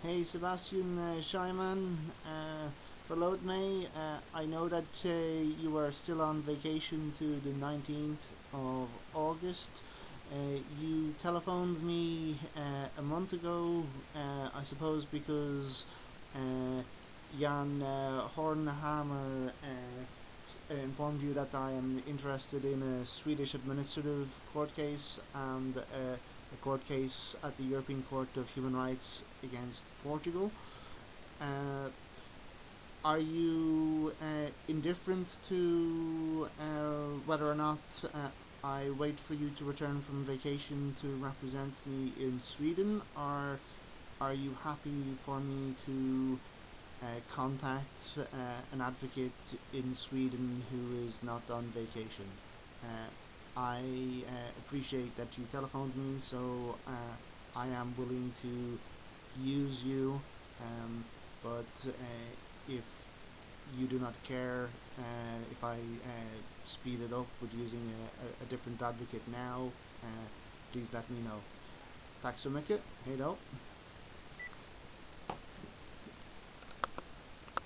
Hey Sebastian Scheiman, verloot me. I know that you are still on vacation to the 19th of August. You telephoned me a month ago, I suppose, because uh, Jan Hornhammer informed you that I am interested in a Swedish administrative court case and a court case at the European Court of Human Rights against Portugal. Uh, are you indifferent to whether or not I wait for you to return from vacation to represent me in Sweden, or are you happy for me to contact an advocate in Sweden who is not on vacation? I appreciate that you telephoned me, so I am willing to use you. But if you do not care if I speed it up with using a different advocate now, please let me know. Tack så mycket. Hej då.